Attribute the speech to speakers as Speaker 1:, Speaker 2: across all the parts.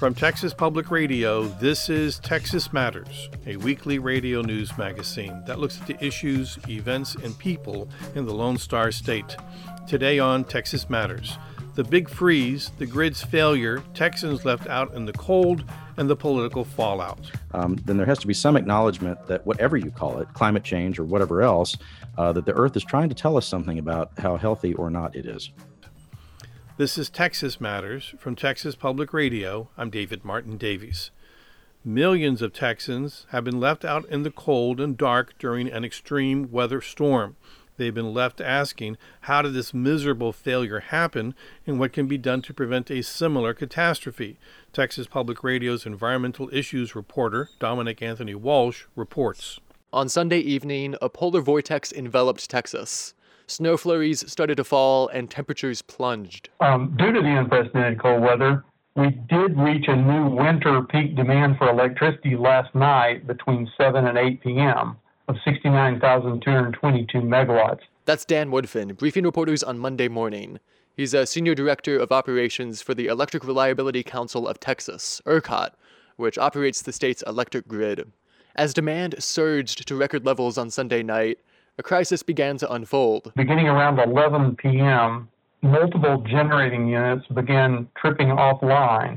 Speaker 1: From Texas Public Radio, this is Texas Matters, a weekly radio news magazine that looks at the issues, events, and people in the Lone Star State. Today on Texas Matters, the big freeze, the grid's failure, Texans left out in the cold, and the political fallout.
Speaker 2: Then there has to be some acknowledgement that whatever you call it, climate change or whatever else, that the Earth is trying to tell us something about how healthy or not it is.
Speaker 1: This is Texas Matters from Texas Public Radio. I'm David Martin Davies. Millions of Texans have been left out in the cold and dark during an extreme weather storm. They've been left asking, how did this miserable failure happen and what can be done to prevent a similar catastrophe? Texas Public Radio's environmental issues reporter, Dominic Anthony Walsh, reports.
Speaker 3: On Sunday evening, a polar vortex enveloped Texas. Snow flurries started to fall and temperatures plunged.
Speaker 4: Due to the unprecedented cold weather, we did reach a new winter peak demand for electricity last night between 7 and 8 p.m. of 69,222 megawatts.
Speaker 3: That's Dan Woodfin, briefing reporters on Monday morning. He's a senior director of operations for the Electric Reliability Council of Texas, ERCOT, which operates the state's electric grid. As demand surged to record levels on Sunday night, a crisis began to unfold.
Speaker 4: Beginning around 11 p.m., multiple generating units began tripping offline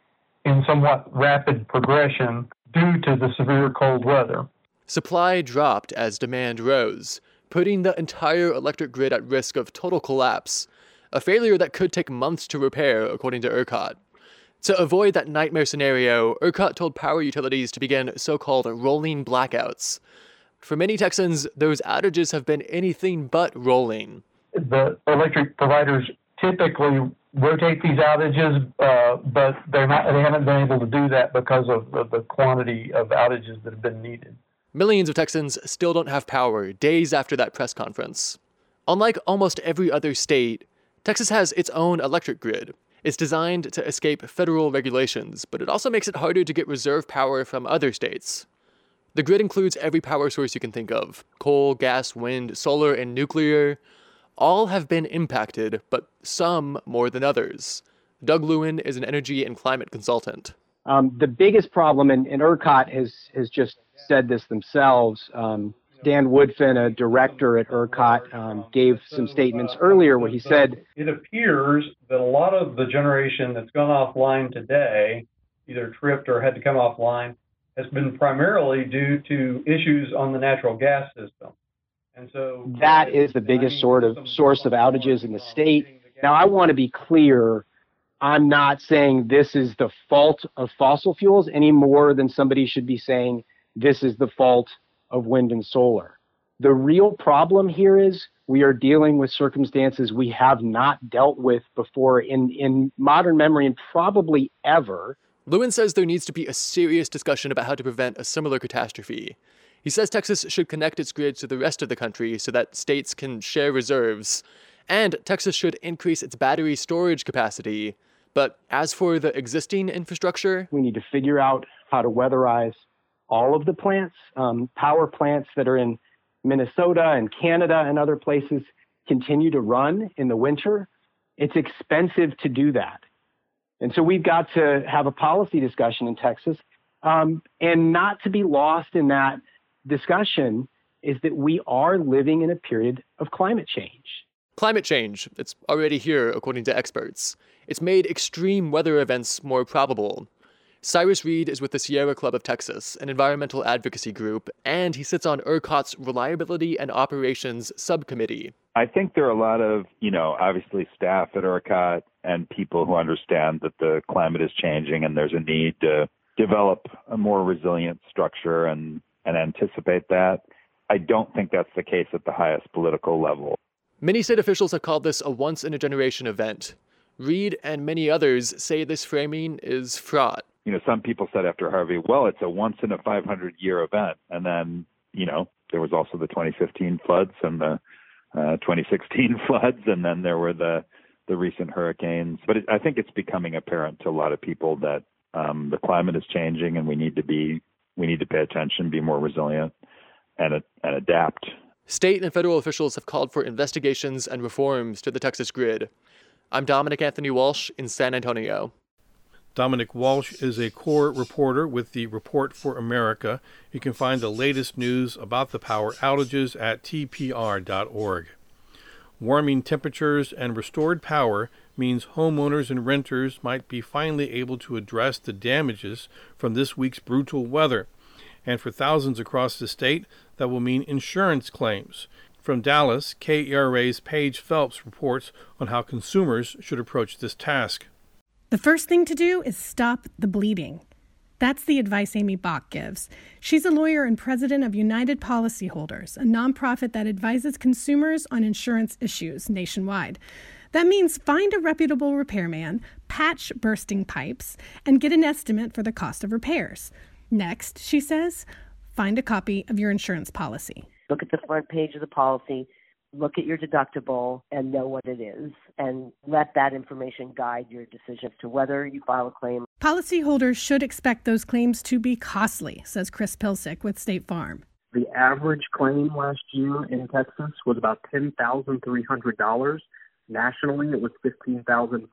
Speaker 4: in somewhat rapid progression due to the severe cold weather.
Speaker 3: Supply dropped as demand rose, putting the entire electric grid at risk of total collapse, a failure that could take months to repair, according to ERCOT. To avoid that nightmare scenario, ERCOT told power utilities to begin so-called rolling blackouts. For many Texans, those outages have been anything but rolling.
Speaker 4: The electric providers typically rotate these outages, but they haven't been able to do that because of the quantity of outages that have been needed.
Speaker 3: Millions of Texans still don't have power days after that press conference. Unlike almost every other state, Texas has its own electric grid. It's designed to escape federal regulations, but it also makes it harder to get reserve power from other states. The grid includes every power source you can think of: coal, gas, wind, solar, and nuclear. All have been impacted, but some more than others. Doug Lewin is an energy and climate consultant.
Speaker 5: The biggest problem, and ERCOT has just said this themselves, Dan Woodfin, a director at ERCOT, gave some statements earlier where he said,
Speaker 4: it appears that a lot of the generation that's gone offline today, either tripped or had to come offline, has been primarily due to issues on the natural gas system. And so
Speaker 5: that is the biggest source of outages in the state. Now, I want to be clear. I'm not saying this is the fault of fossil fuels any more than somebody should be saying this is the fault of wind and solar. The real problem here is we are dealing with circumstances we have not dealt with before in modern memory and probably ever.
Speaker 3: Lewin says there needs to be a serious discussion about how to prevent a similar catastrophe. He says Texas should connect its grid to the rest of the country so that states can share reserves, and Texas should increase its battery storage capacity. But as for the existing infrastructure,
Speaker 5: we need to figure out how to weatherize all of the plants. Power plants that are in Minnesota and Canada and other places continue to run in the winter. It's expensive to do that. And so we've got to have a policy discussion in Texas. And not to be lost in that discussion is that we are living in a period of climate change.
Speaker 3: Climate change, it's already here, according to experts. It's made extreme weather events more probable. Cyrus Reed is with the Sierra Club of Texas, an environmental advocacy group, and he sits on ERCOT's Reliability and Operations Subcommittee.
Speaker 6: I think there are a lot of, obviously staff at ERCOT and people who understand that the climate is changing and there's a need to develop a more resilient structure and anticipate that. I don't think that's the case at the highest political level.
Speaker 3: Many state officials have called this a once-in-a-generation event. Reed and many others say this framing is fraught.
Speaker 6: Some people said after Harvey, well, it's a once-in-a-500-year event. And then, there was also the 2015 floods and the 2016 floods, and then there were the recent hurricanes. But I think it's becoming apparent to a lot of people that the climate is changing, and we need to pay attention, be more resilient, and adapt.
Speaker 3: State and federal officials have called for investigations and reforms to the Texas grid. I'm Dominic Anthony Walsh in San Antonio.
Speaker 1: Dominic Walsh is a core reporter with the Report for America. You can find the latest news about the power outages at tpr.org. Warming temperatures and restored power means homeowners and renters might be finally able to address the damages from this week's brutal weather. And for thousands across the state, that will mean insurance claims. From Dallas, KERA's Paige Phelps reports on how consumers should approach this task.
Speaker 7: The first thing to do is stop the bleeding. That's the advice Amy Bach gives. She's a lawyer and president of United Policyholders, a nonprofit that advises consumers on insurance issues nationwide. That means find a reputable repairman, patch bursting pipes, and get an estimate for the cost of repairs. Next, she says, find a copy of your insurance policy.
Speaker 8: Look at the front page of the policy, look at your deductible, and know what it is, and let that information guide your decision as to whether you file a claim.
Speaker 7: Policyholders should expect those claims to be costly, says Chris Pilsick with State Farm.
Speaker 9: The average claim last year in Texas was about $10,300. Nationally, it was $15,500.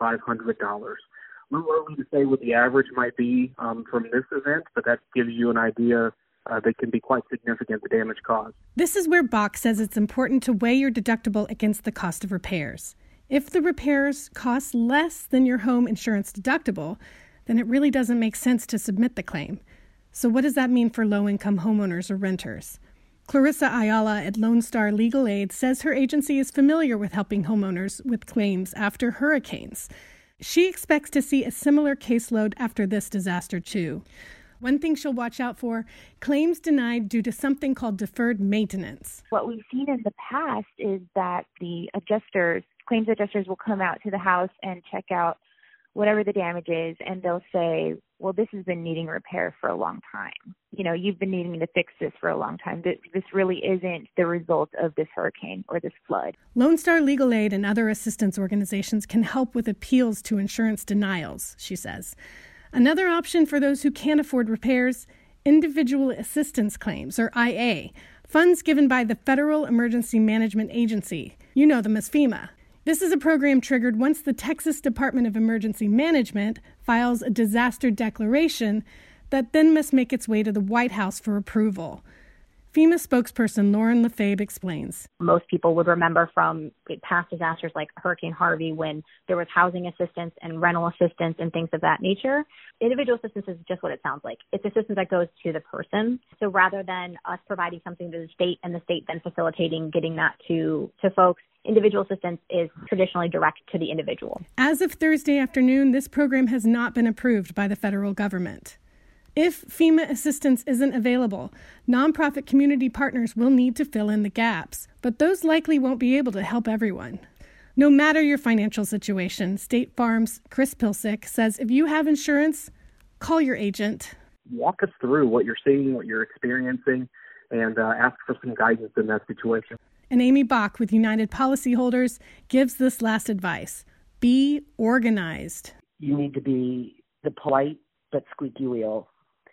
Speaker 9: A little early to say what the average might be from this event, but that gives you an idea. They can be quite significant, the damage caused.
Speaker 7: This is where Bach says it's important to weigh your deductible against the cost of repairs. If the repairs cost less than your home insurance deductible, then it really doesn't make sense to submit the claim. So what does that mean for low-income homeowners or renters? Clarissa Ayala at Lone Star Legal Aid says her agency is familiar with helping homeowners with claims after hurricanes. She expects to see a similar caseload after this disaster, too. One thing she'll watch out for, claims denied due to something called deferred maintenance.
Speaker 10: What we've seen in the past is that the claims adjusters will come out to the house and check out whatever the damage is, and they'll say, well, this has been needing repair for a long time. You know, you've been needing to fix this for a long time. This really isn't the result of this hurricane or this flood.
Speaker 7: Lone Star Legal Aid and other assistance organizations can help with appeals to insurance denials, she says. Another option for those who can't afford repairs, individual assistance claims, or IA, funds given by the Federal Emergency Management Agency. You know them as FEMA. This is a program triggered once the Texas Department of Emergency Management files a disaster declaration that then must make its way to the White House for approval. FEMA spokesperson Lauren Lefebvre explains.
Speaker 11: Most people would remember from past disasters like Hurricane Harvey when there was housing assistance and rental assistance and things of that nature. Individual assistance is just what it sounds like. It's assistance that goes to the person. So rather than us providing something to the state and the state then facilitating getting that to folks, individual assistance is traditionally direct to the individual.
Speaker 7: As of Thursday afternoon, this program has not been approved by the federal government. If FEMA assistance isn't available, nonprofit community partners will need to fill in the gaps, but those likely won't be able to help everyone. No matter your financial situation, State Farm's Chris Pilsick says if you have insurance, call your agent.
Speaker 9: Walk us through what you're seeing, what you're experiencing, and ask for some guidance in that situation.
Speaker 7: And Amy Bach with United Policyholders gives this last advice. Be organized.
Speaker 8: You need to be the polite but squeaky wheel.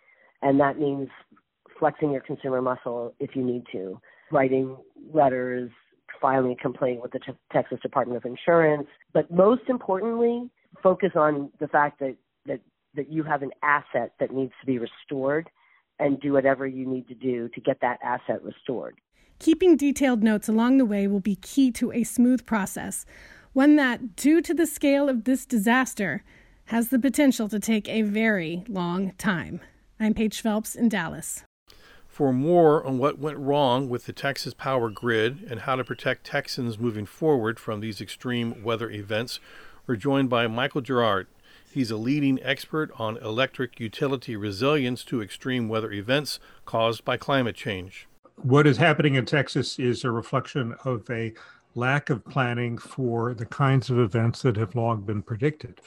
Speaker 8: And that means flexing your consumer muscle if you need to, writing letters, filing a complaint with the Texas Department of Insurance. But most importantly, focus on the fact that you have an asset that needs to be restored and do whatever you need to do to get that asset restored.
Speaker 7: Keeping detailed notes along the way will be key to a smooth process, one that, due to the scale of this disaster, has the potential to take a very long time. I'm Paige Phelps in Dallas.
Speaker 1: For more on what went wrong with the Texas power grid and how to protect Texans moving forward from these extreme weather events, we're joined by Michael Girard. He's a leading expert on electric utility resilience to extreme weather events caused by climate change.
Speaker 12: What is happening in Texas is a reflection of a lack of planning for the kinds of events that have long been predicted.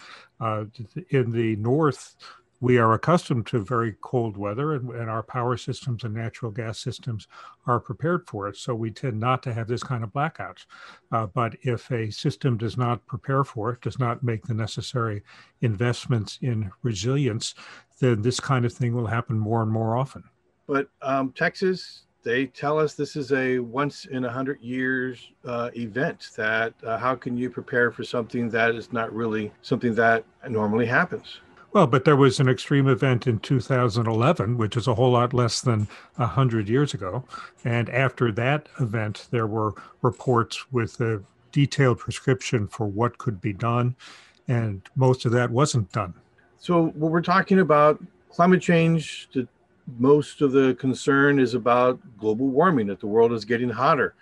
Speaker 12: In the north, we are accustomed to very cold weather, and our power systems and natural gas systems are prepared for it. So we tend not to have this kind of blackouts. But if a system does not prepare for it, does not make the necessary investments in resilience, then this kind of thing will happen more and more often.
Speaker 1: But Texas, they tell us this is a once in 100 years event. That how can you prepare for something that is not really something that normally happens?
Speaker 12: Well, but there was an extreme event in 2011, which is a whole lot less than 100 years ago. And after that event, there were reports with a detailed prescription for what could be done. And most of that wasn't done.
Speaker 1: So when we're talking about climate change, most of the concern is about global warming, that the world is getting hotter.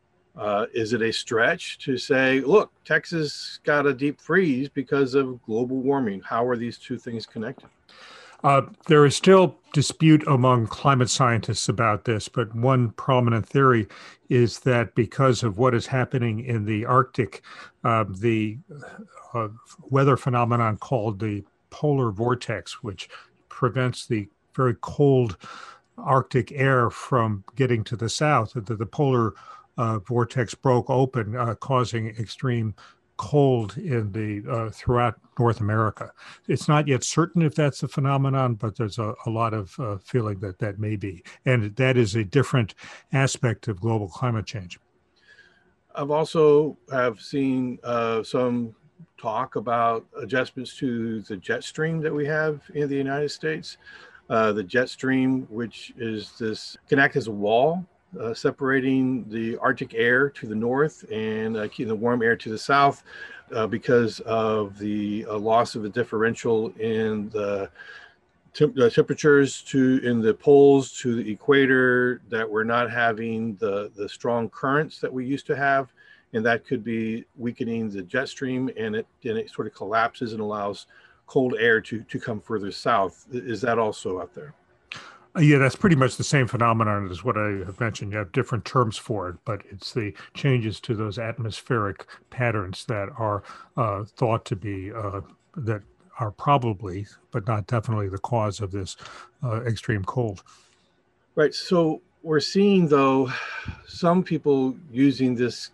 Speaker 1: Is it a stretch to say, look, Texas got a deep freeze because of global warming? How are these two things connected?
Speaker 12: There is still dispute among climate scientists about this, but one prominent theory is that because of what is happening in the Arctic, the weather phenomenon called the polar vortex, which prevents the very cold Arctic air from getting to the south, the polar vortex broke open, causing extreme cold in the throughout North America. It's not yet certain if that's a phenomenon, but there's a lot of feeling that that may be. And that is a different aspect of global climate change.
Speaker 1: I've also have seen some talk about adjustments to the jet stream that we have in the United States. The jet stream, which is can act as a wall, separating the Arctic air to the north and keeping the warm air to the south because of the loss of the differential in the temperatures in the poles to the equator, that we're not having the strong currents that we used to have. And that could be weakening the jet stream, and it sort of collapses and allows cold air to come further south. Is that also out there?
Speaker 12: Yeah, that's pretty much the same phenomenon as what I have mentioned. You have different terms for it, but it's the changes to those atmospheric patterns that are thought to be, that are probably, but not definitely, the cause of this extreme cold.
Speaker 1: Right. So we're seeing, though, some people using this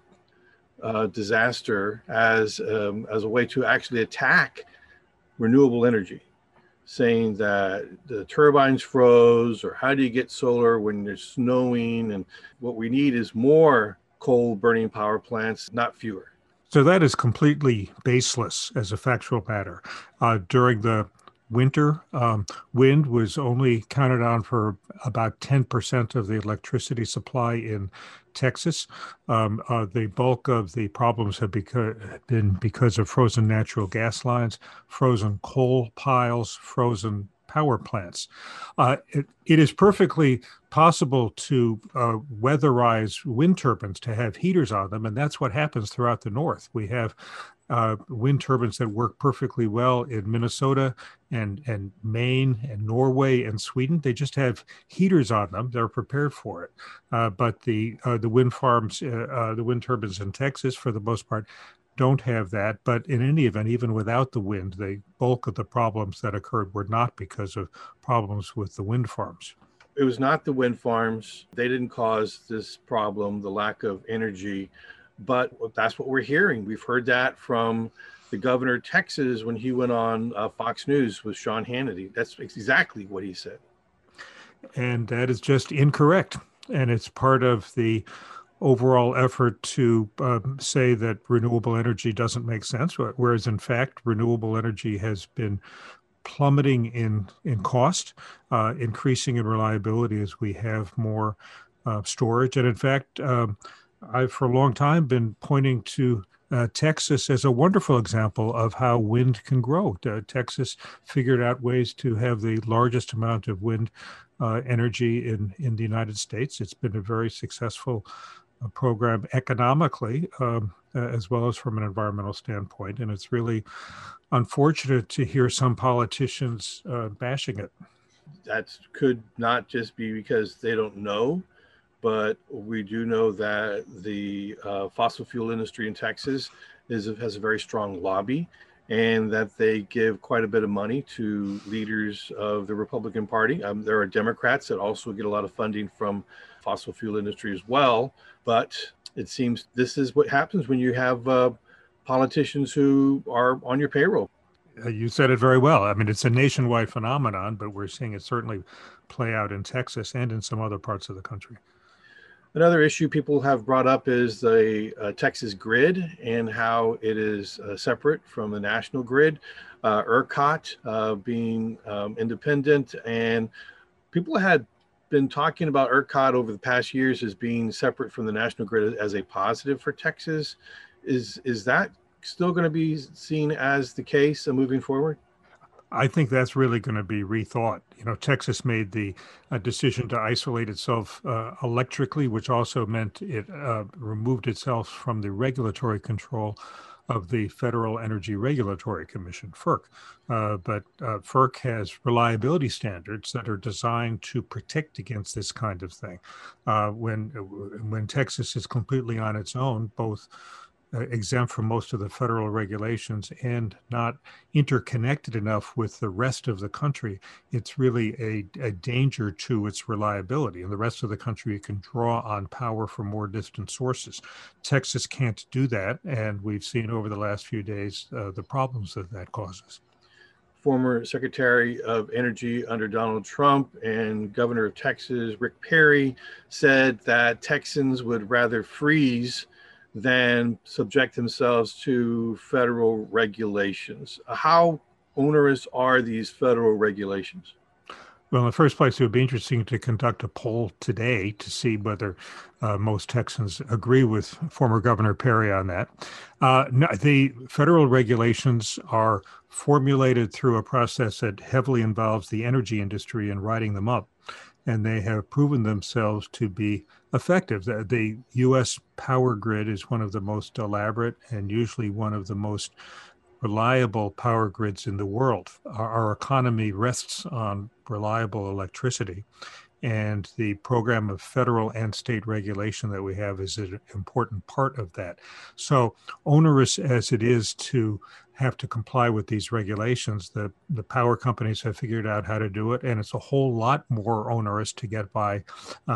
Speaker 1: disaster as a way to actually attack renewable energy, saying that the turbines froze, or how do you get solar when there's snowing? And what we need is more coal burning power plants, not fewer.
Speaker 12: So that is completely baseless as a factual matter. During the winter, wind was only counted on for about 10% of the electricity supply in Texas. The bulk of the problems have been because of frozen natural gas lines, frozen coal piles, frozen power plants. It is perfectly possible to weatherize wind turbines, to have heaters on them, and that's what happens throughout the North. We have wind turbines that work perfectly well in Minnesota and Maine and Norway and Sweden. They just have heaters on them. They're prepared for it. But the wind farms, the wind turbines in Texas, for the most part, don't have that. But in any event, even without the wind, the bulk of the problems that occurred were not because of problems with the wind farms.
Speaker 1: It was not the wind farms. They didn't cause this problem, the lack of energy. But that's what we're hearing. We've heard that from the governor of Texas when he went on Fox News with Sean Hannity. That's exactly what he said.
Speaker 12: And that is just incorrect. And it's part of the overall effort to say that renewable energy doesn't make sense, whereas in fact, renewable energy has been plummeting in cost, increasing in reliability as we have more storage. And in fact, I've for a long time been pointing to Texas as a wonderful example of how wind can grow. Texas figured out ways to have the largest amount of wind energy in the United States. It's been a very successful program economically, as well as from an environmental standpoint. And it's really unfortunate to hear some politicians bashing it.
Speaker 1: That could not just be because they don't know, but we do know that the fossil fuel industry in Texas has a very strong lobby, and that they give quite a bit of money to leaders of the Republican Party. There are Democrats that also get a lot of funding from fossil fuel industry as well. But it seems this is what happens when you have politicians who are on your payroll.
Speaker 12: You said it very well. I mean, it's a nationwide phenomenon, but we're seeing it certainly play out in Texas and in some other parts of the country.
Speaker 1: Another issue people have brought up is the Texas grid and how it is separate from the national grid, ERCOT being independent. And people had been talking about ERCOT over the past years as being separate from the national grid as a positive for Texas. Is that still going to be seen as the case moving forward?
Speaker 12: I think that's really going to be rethought. Texas made the decision to isolate itself electrically, which also meant it removed itself from the regulatory control of the Federal Energy Regulatory Commission, FERC. But FERC has reliability standards that are designed to protect against this kind of thing. When Texas is completely on its own, both exempt from most of the federal regulations and not interconnected enough with the rest of the country, it's really a danger to its reliability. And the rest of the country can draw on power from more distant sources. Texas can't do that, and we've seen over the last few days the problems that causes.
Speaker 1: Former Secretary of Energy under Donald Trump and Governor of Texas, Rick Perry, said that Texans would rather freeze than subject themselves to federal regulations. How onerous are these federal regulations?
Speaker 12: Well, in the first place, it would be interesting to conduct a poll today to see whether most Texans agree with former Governor Perry on that. No, the federal regulations are formulated through a process that heavily involves the energy industry in writing them up, and they have proven themselves to be effective. The U.S. power grid is one of the most elaborate and usually one of the most reliable power grids in the world. Our economy rests on reliable electricity, and the program of federal and state regulation that we have is an important part of that. So onerous as it is to have to comply with these regulations, the power companies have figured out how to do it, and it's a whole lot more onerous to get by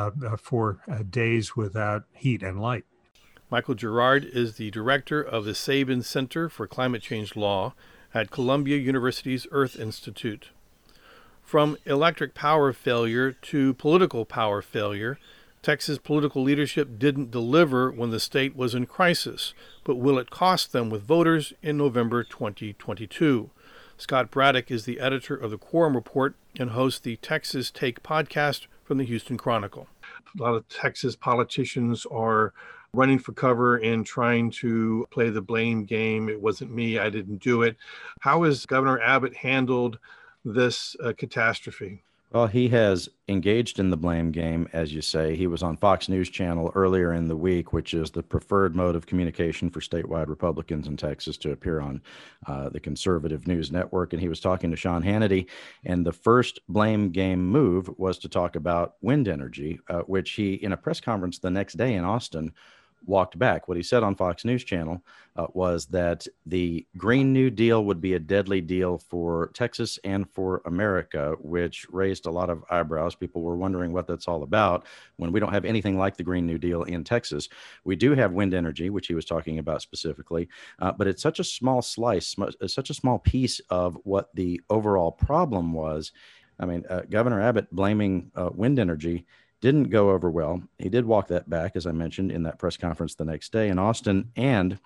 Speaker 12: for days without heat and light.
Speaker 1: Michael Girard is the director of the Sabin Center for Climate Change Law at Columbia University's Earth Institute. From electric power failure to political power failure, Texas political leadership didn't deliver when the state was in crisis, but will it cost them with voters in November 2022? Scott Braddock is the editor of the Quorum Report and hosts the Texas Take podcast from the Houston Chronicle. A lot of Texas politicians are running for cover and trying to play the blame game. It wasn't me, I didn't do it. How has Governor Abbott handled this catastrophe?
Speaker 2: Well, he has engaged in the blame game, as you say. He was on Fox News Channel earlier in the week, which is the preferred mode of communication for statewide Republicans in Texas to appear on the conservative news network. And he was talking to Sean Hannity. And the first blame game move was to talk about wind energy, which he, in a press conference the next day in Austin, walked back. What he said on Fox News Channel was that the Green New Deal would be a deadly deal for Texas and for America, which raised a lot of eyebrows. People were wondering what that's all about when we don't have anything like the Green New Deal in Texas. We do have wind energy, which he was talking about specifically, but it's such a small slice, such a small piece of what the overall problem was. I mean, Governor Abbott blaming wind energy didn't go over well. He did walk that back, as I mentioned, in that press conference the next day in Austin. And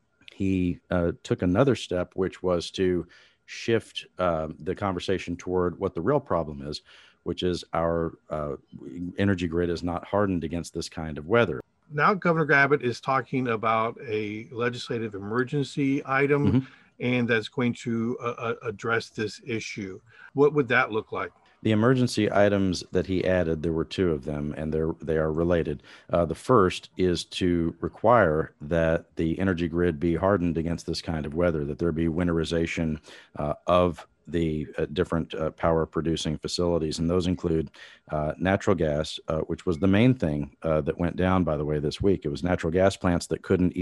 Speaker 2: he took another step, which was to shift the conversation toward what the real problem is, which is our energy grid is not hardened against this kind of weather.
Speaker 1: Now Governor Abbott is talking about a legislative emergency item, and that's going to address this issue. What would that look like?
Speaker 2: The emergency items that he added, there were two of them, and they are related. The first is to require that the energy grid be hardened against this kind of weather, that there be winterization of the different power producing facilities. And those include natural gas, which was the main thing that went down, by the way, this week. It was natural gas plants that couldn't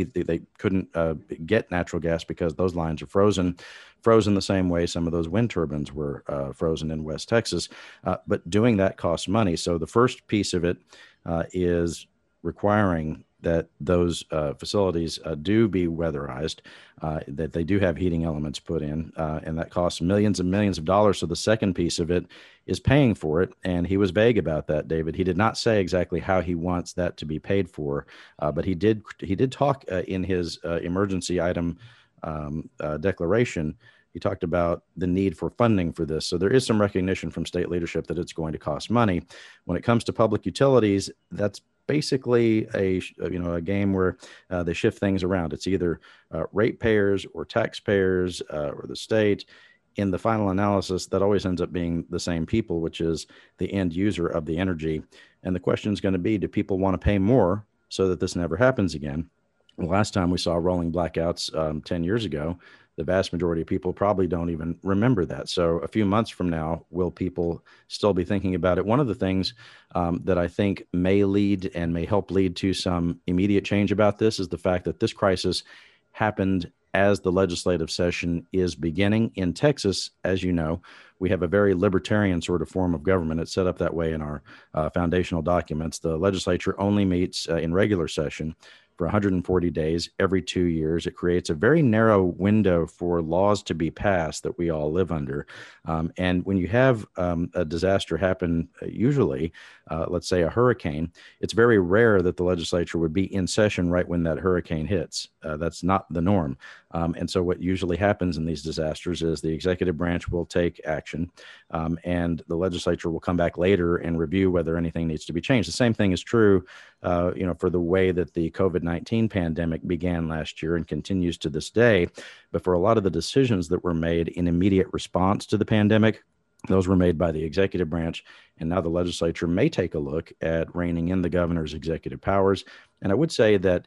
Speaker 2: get natural gas because those lines are frozen the same way some of those wind turbines were frozen in West Texas. But doing that costs money. So the first piece of it is requiring that those facilities do be weatherized, that they do have heating elements put in, and that costs millions and millions of dollars. So the second piece of it is paying for it. And he was vague about that, David. He did not say exactly how he wants that to be paid for, but he did talk in his emergency item declaration. He talked about the need for funding for this. So there is some recognition from state leadership that it's going to cost money. When it comes to public utilities, that's basically a game where they shift things around. It's either ratepayers or taxpayers or the state. In the final analysis, that always ends up being the same people, which is the end user of the energy. And the question is going to be, do people want to pay more so that this never happens again? The last time we saw rolling blackouts 10 years ago, the vast majority of people probably don't even remember that. So a few months from now, will people still be thinking about it? One of the things that I think may lead and may help lead to some immediate change about this is the fact that this crisis happened as the legislative session is beginning. In Texas, as you know, we have a very libertarian sort of form of government. It's set up that way in our foundational documents. The legislature only meets in regular session for 140 days every 2 years. It creates a very narrow window for laws to be passed that we all live under. And when you have a disaster happen, usually, let's say a hurricane, it's very rare that the legislature would be in session right when that hurricane hits. That's not the norm. And so what usually happens in these disasters is the executive branch will take action, and the legislature will come back later and review whether anything needs to be changed. The same thing is true, for the way that the COVID-19 pandemic began last year and continues to this day. But for a lot of the decisions that were made in immediate response to the pandemic, those were made by the executive branch, and now the legislature may take a look at reining in the governor's executive powers. And I would say that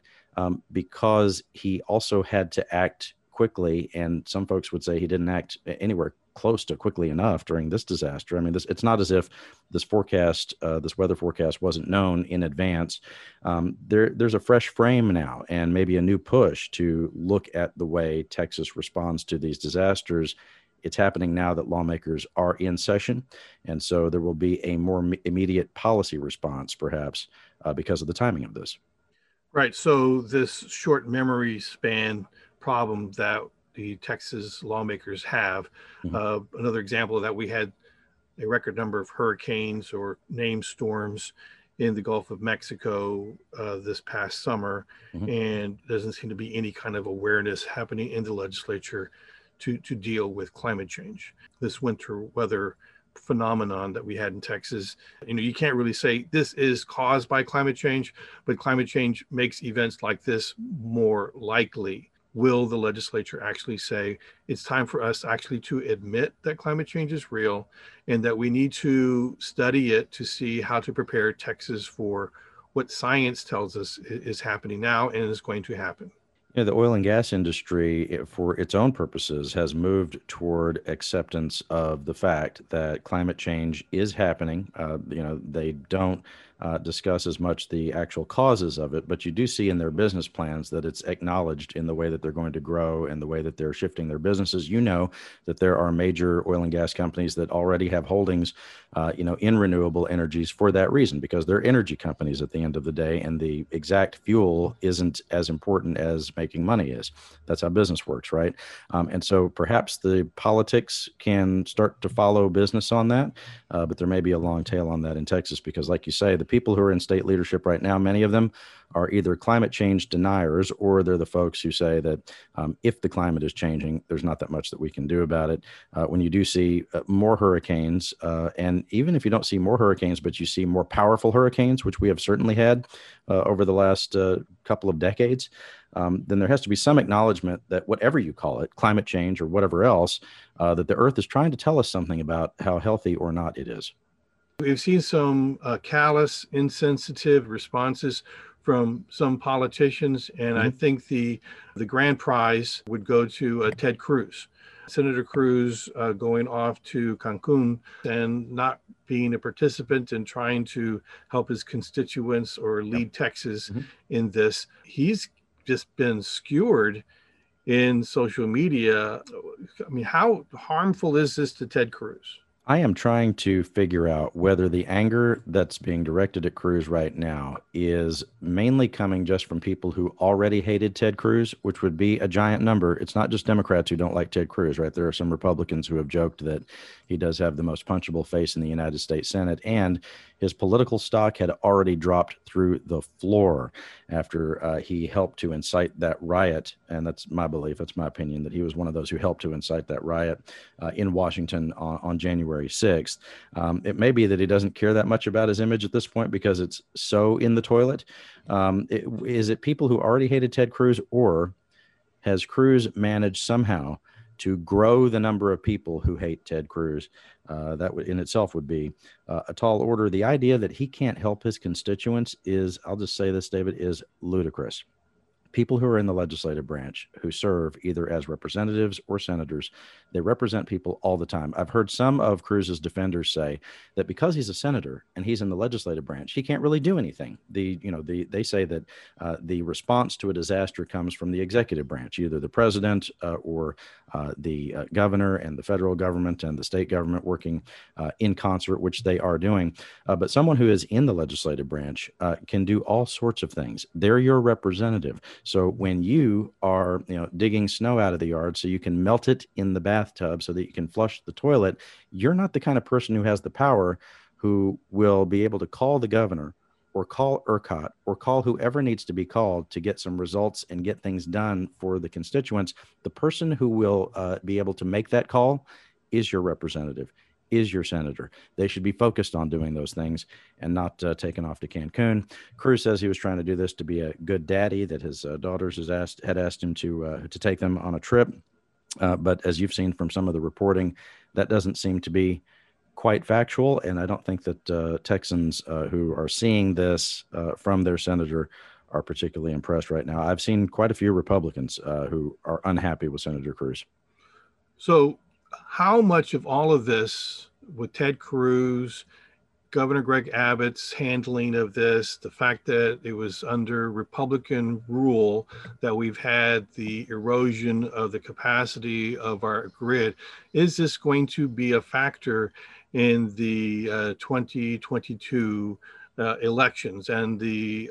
Speaker 2: because he also had to act quickly, and some folks would say he didn't act anywhere close to quickly enough during this disaster. I mean, it's not as if this weather forecast wasn't known in advance. There's a fresh frame now and maybe a new push to look at the way Texas responds to these disasters. It's happening now that lawmakers are in session, and so there will be a more immediate policy response, perhaps, because of the timing of this.
Speaker 1: Right. So this short memory span problem that the Texas lawmakers have. Another example of that, we had a record number of hurricanes or named storms in the Gulf of Mexico this past summer, and doesn't seem to be any kind of awareness happening in the legislature to deal with climate change. This winter weather phenomenon that we had in Texas, you can't really say this is caused by climate change, but climate change makes events like this more likely. Will the legislature actually say it's time for us actually to admit that climate change is real and that we need to study it to see how to prepare Texas for what science tells us is happening now and is going to happen?
Speaker 2: The oil and gas industry, for its own purposes, has moved toward acceptance of the fact that climate change is happening. They don't discuss as much the actual causes of it, but you do see in their business plans that it's acknowledged in the way that they're going to grow and the way that they're shifting their businesses. You know that there are major oil and gas companies that already have holdings, in renewable energies for that reason, because they're energy companies at the end of the day, and the exact fuel isn't as important as making money is. That's how business works, right? And so perhaps the politics can start to follow business on that, but there may be a long tail on that in Texas, because like you say, the people who are in state leadership right now, many of them are either climate change deniers, or they're the folks who say that if the climate is changing, there's not that much that we can do about it. When you do see more hurricanes, and even if you don't see more hurricanes, but you see more powerful hurricanes, which we have certainly had over the last couple of decades, then there has to be some acknowledgement that whatever you call it, climate change or whatever else, that the earth is trying to tell us something about how healthy or not it is.
Speaker 1: We've seen some callous, insensitive responses from some politicians, and I think the grand prize would go to Ted Cruz. Senator Cruz going off to Cancun and not being a participant in trying to help his constituents or lead Texas in this. He's just been skewered in social media. I mean, how harmful is this to Ted Cruz?
Speaker 2: I am trying to figure out whether the anger that's being directed at Cruz right now is mainly coming just from people who already hated Ted Cruz, which would be a giant number. It's not just Democrats who don't like Ted Cruz, right? There are some Republicans who have joked that he does have the most punchable face in the United States Senate, and his political stock had already dropped through the floor after he helped to incite that riot. And that's my belief, that's my opinion, that he was one of those who helped to incite that riot in Washington on January 6th. It may be that he doesn't care that much about his image at this point because it's so in the toilet. Is it people who already hated Ted Cruz, or has Cruz managed somehow to grow the number of people who hate Ted Cruz? That would in itself would be a tall order. The idea that he can't help his constituents is, I'll just say this, David, is ludicrous. People who are in the legislative branch who serve either as representatives or senators, they represent people all the time. I've heard some of Cruz's defenders say that because he's a senator and he's in the legislative branch, he can't really do anything. They say that the response to a disaster comes from the executive branch, either the president or the governor and the federal government and the state government working in concert, which they are doing. But someone who is in the legislative branch can do all sorts of things. They're your representative. So when you are, digging snow out of the yard so you can melt it in the bathtub so that you can flush the toilet, you're not the kind of person who has the power who will be able to call the governor or call ERCOT or call whoever needs to be called to get some results and get things done for the constituents. The person who will be able to make that call is your representative, is your senator. They should be focused on doing those things and not taken off to Cancun. Cruz says he was trying to do this to be a good daddy, that his daughters had asked him to take them on a trip. But as you've seen from some of the reporting, that doesn't seem to be quite factual. And I don't think that Texans who are seeing this from their senator are particularly impressed right now. I've seen quite a few Republicans who are unhappy with Senator Cruz.
Speaker 1: So how much of all of this with Ted Cruz, Governor Greg Abbott's handling of this, the fact that it was under Republican rule that we've had the erosion of the capacity of our grid, is this going to be a factor in the 2022 elections and the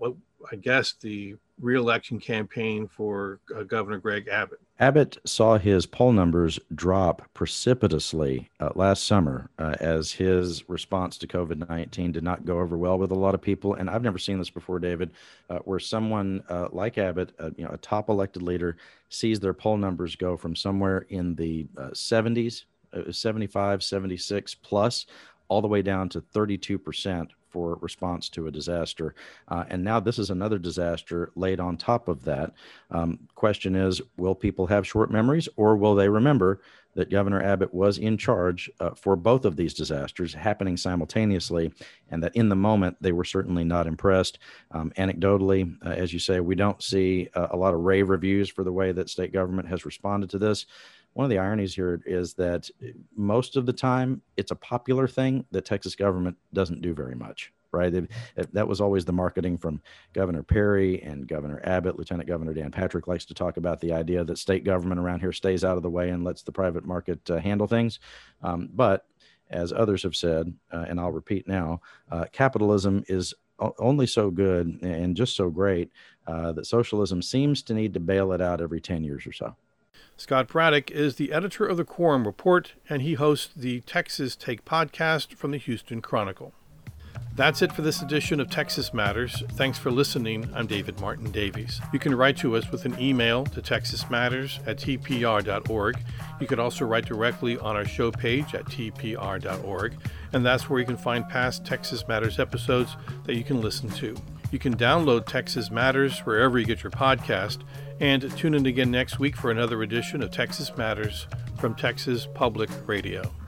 Speaker 1: re-election campaign for Governor Greg Abbott?
Speaker 2: Abbott saw his poll numbers drop precipitously last summer as his response to COVID-19 did not go over well with a lot of people. And I've never seen this before, David, where someone like Abbott, a top elected leader, sees their poll numbers go from somewhere in the 70s, 75, 76 plus, all the way down to 32% for response to a disaster. And now this is another disaster laid on top of that. Question is, will people have short memories, or will they remember that Governor Abbott was in charge for both of these disasters happening simultaneously, and that in the moment they were certainly not impressed? Anecdotally, as you say, we don't see a lot of rave reviews for the way that state government has responded to this. One of the ironies here is that most of the time it's a popular thing that Texas government doesn't do very much, right? That was always the marketing from Governor Perry and Governor Abbott. Lieutenant Governor Dan Patrick likes to talk about the idea that state government around here stays out of the way and lets the private market handle things. But as others have said, and I'll repeat now, capitalism is only so good and just so great that socialism seems to need to bail it out every 10 years or so.
Speaker 1: Scott Braddock is the editor of the Quorum Report, and he hosts the Texas Take podcast from the Houston Chronicle. That's it for this edition of Texas Matters. Thanks for listening. I'm David Martin Davies. You can write to us with an email to texasmatters@tpr.org. You can also write directly on our show page at tpr.org, and that's where you can find past Texas Matters episodes that you can listen to. You can download Texas Matters wherever you get your podcast, and tune in again next week for another edition of Texas Matters from Texas Public Radio.